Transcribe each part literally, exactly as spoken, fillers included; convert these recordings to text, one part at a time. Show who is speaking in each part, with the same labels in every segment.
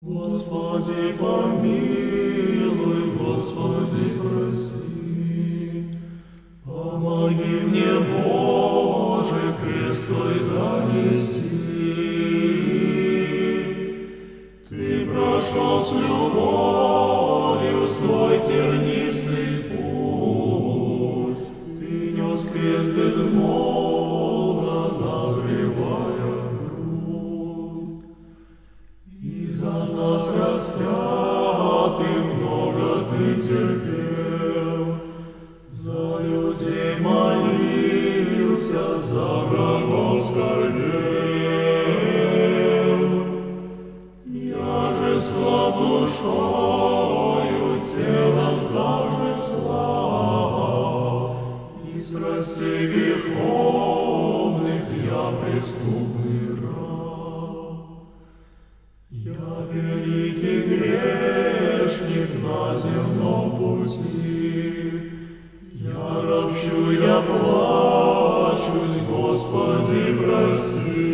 Speaker 1: Господи, помилуй, Господи, прости. Помоги мне, Боже, крест Твой донести. Ты прошел с любовью свой тернистый путь. Ты нес крест безмолвно, надрывая грудь. И за нас распятый много Ты терпел, за людей молился, за врагов скорбел. Я же слаб душою, телом также слаб, и страстей греховных я преступный раб. Я великий грешник на земном пути, я ропщу, я плачусь, Господи, прости.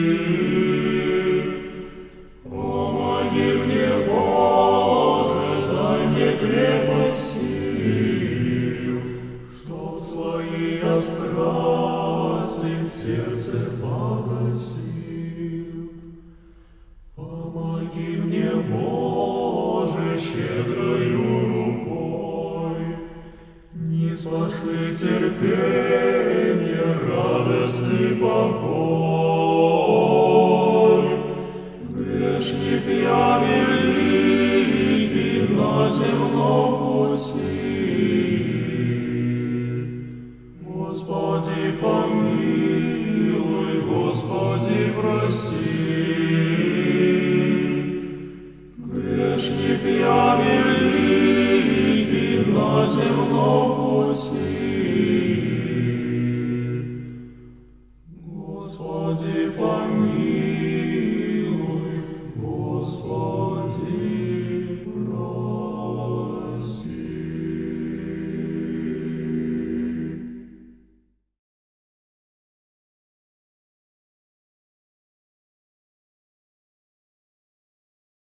Speaker 1: Помоги мне, Боже, дай мне крепость сил, чтоб свои я страсти в сердце погасил. Помоги мне, Боже, щедрою рукой, не спошли терпение, радости, покой. Грешник я великий на земном пути,